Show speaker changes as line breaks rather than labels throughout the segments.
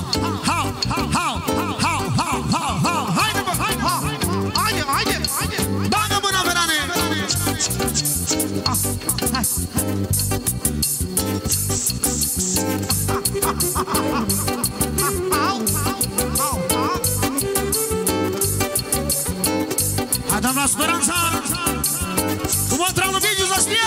Bagă mâna, Verane! Hai! Hai, doamna Speranța! Cum o trau în video să știe!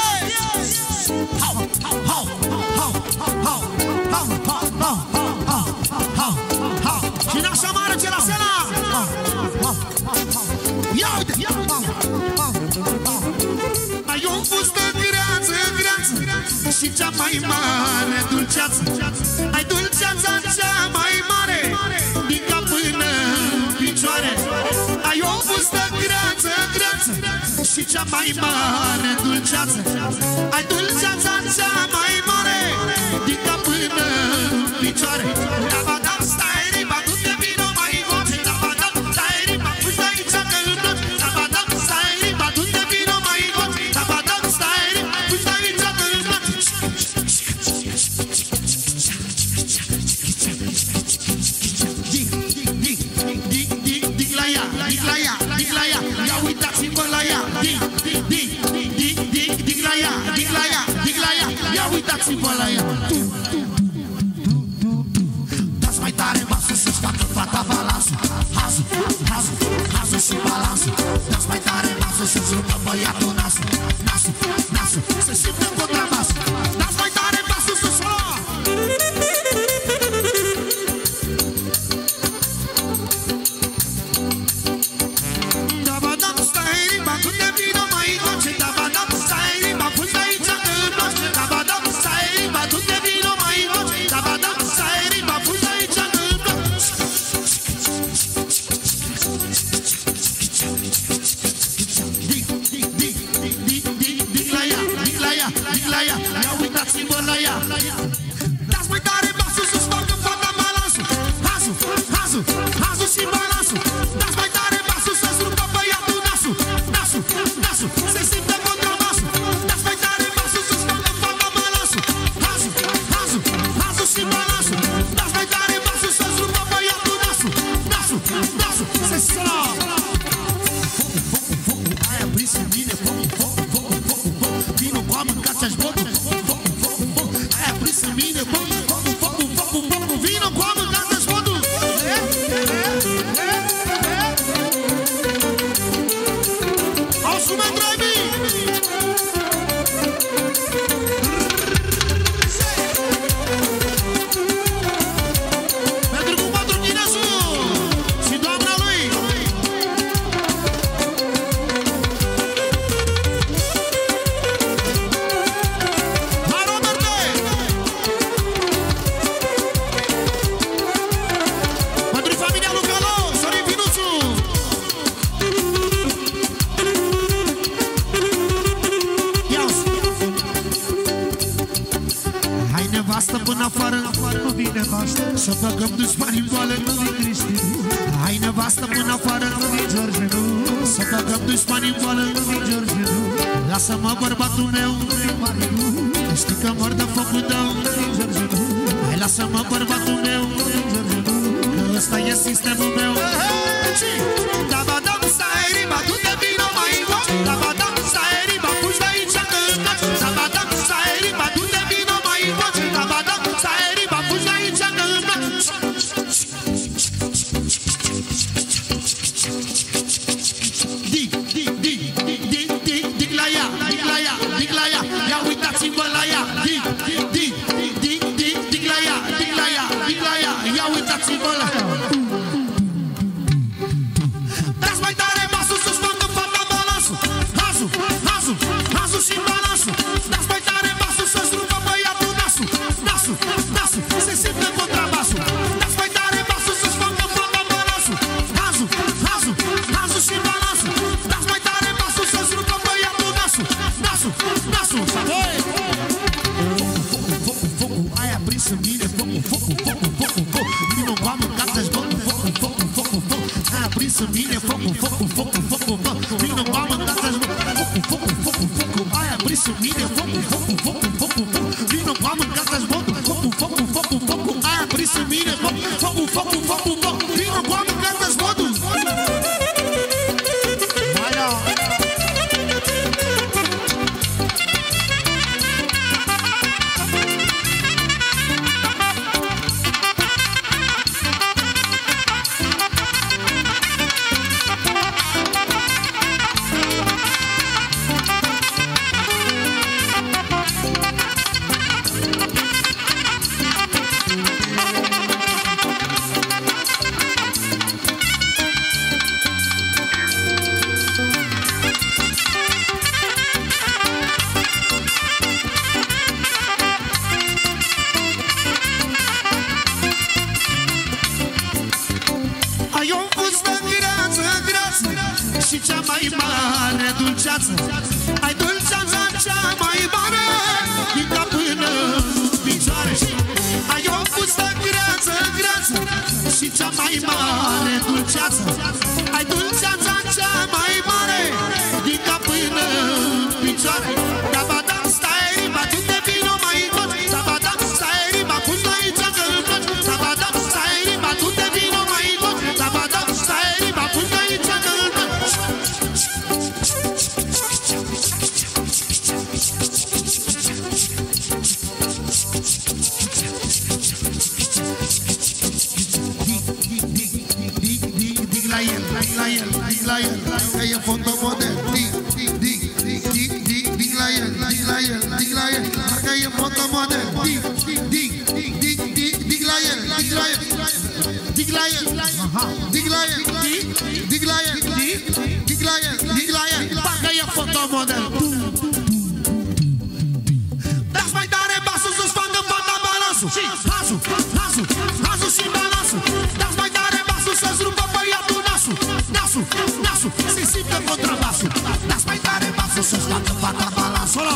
Și n-așa mare ce la seara! Ia uite! Ai o fustă greață, și cea mai mare dulceață. Ai dulceața cea mai mare, din cap până în picioare. Ai o fustă greață, și cea mai mare dulceață. Ai dulceața cea mai mare, din cap până în picioare. Da-ba-dam, stai, riba, du-te, vino mai goce. Da-ba-dam, stai, riba, puși de aici că îl plăci. Da-ba-dam, stai, riba, du-te, vino mai goce. Da-ba-dam, stai, riba, puși de aici că îl plăci. Dig la ea, ia uitați-vă la ea. Dig la ea, ia uitați-vă la ea. Dați mai tare basul să-ți facă fata balansul. Hazul și balansul. Dați mai tare basul să-ți rupă băiatul nasul. Nasul, se simte contrabasul. Dați mai tare basul să-ți lua. Da-ba-dam, stai, riba, du-te, vino mai goce. Da-ba-dam, stai, riba, pui de aici că îl place. Da-ba-dam, stai, riba, du-te, vino mai goce. Da-ba-dam, stai, riba, pui de aici că îl place. Dig la ea, ia uitați-vă la ea. Dați mai tare basul să-ți facă fata balansul. Hazul și balansul. Dați mai tare basul să-ți rupă băiatul nasul. Nasul, se simte contrabasul. Dați mai tare basul să-ți facă fata balansul. Hazul și balansul. Dați mai tare basul să-ți rupă băiatul nasul. Nasul, se sără. Focul, ai aprins în mine. Focul, vino cu a mâncat-ți-aș botul. Ai aprins în mine. Focul, vino cu a mâncat-ți-aș botul. Au sume dragii. Pentru cu patru Chinesu și doamna lui. Hai, Roberte! Pentru familia lui Calo, Sorin Finuțu. Hai, nevastă, până afară, nu vine nevastă. Să băgăm dușmani în boală, nu vin Cristi. Hai, nevastă, până afară, nu vin George, nu. Să băgăm dușmani în boală, nu vin George, nu. Lasă-mă, bărbatul meu, nu vin Mari, nu. Știi că mor de focul tău, nu vin George, nu. Hai, lasă-mă, bărbatul meu, nu vin George, nu. Că ăsta e sistemul meu. Da-ba-dam, stai, riba, du-te, vino mai goce. Da-ba-dam, stai, riba, puși de aici că îl place. Da-ba-dam, stai, riba, du-te, vino mai goce. Da-ba-dam, stai, riba, puși de aici că îl place. Dig la ea, ia uitați-vă la ea. Dig la ea, ia uitați-vă la ea. Dați mai tare basul să-ți facă fata balansul. Hazul și balansul. Dați mai tare basul să-ți rupă băiatul nasul. Se simte contrabasul. Dați mai tare basul să-ți facă fata balansul. Hazul și balansul. Dați mai tare basul să-ți rupă băiatul nasul. Focul, ai aprins în mine. Focul, vino cu a mâncat-ți botul. Focul, ai aprins în mine. Focul, vino cu a mâncat-ți botul. Focul, ai aprins în mine. Focul, vino cu a mâncat-ți botul. Focul, ai aprins zis în mine, focul, focul, focul, focul. Vino cu oameni, cântă-ți modul. Și cea mai mare dulceață, ai dulceața cea mai mare, din cap până în picioare. Ai o fustă greață, greață, și cea mai mare dulceață, ai dulceața cea mai mare, din cap până în picioare. Tabadam, stai riba, tu te vino mai tot. Tabadam, stai riba, pun aici că-l plăci. Tabadam, stai riba, tu te vino mai tot. Tabadam, stai riba, pun aici că-l plăci. La el, că e fotomodel. Dig la el, că e fotomodel. Dig la el, parcă e fotomodel. Dați mai tare basul să-ți facă fata balansul. Hasul și balansul. Dați mai tare basul să-ți rupă băiatul nasul. Nasul, se simte contrabasul. Dați mai tare basul să-ți facă fata balansul.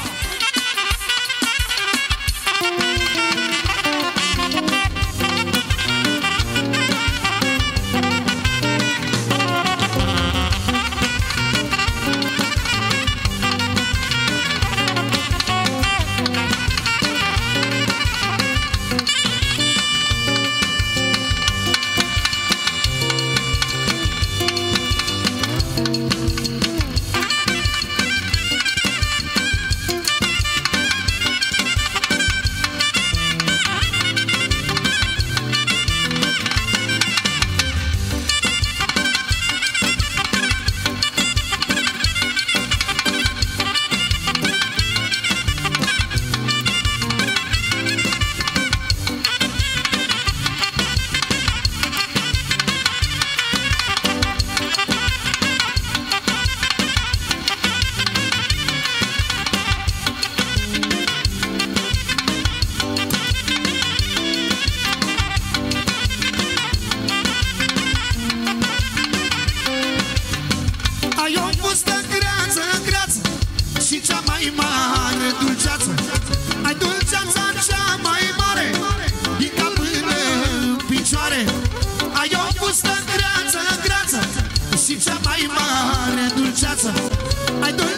Și cea mai mare dulceață, ai dulceața cea mai mare, din cap până în picioare. Ai o fustă greață, greață, și cea mai mare dulceață, ai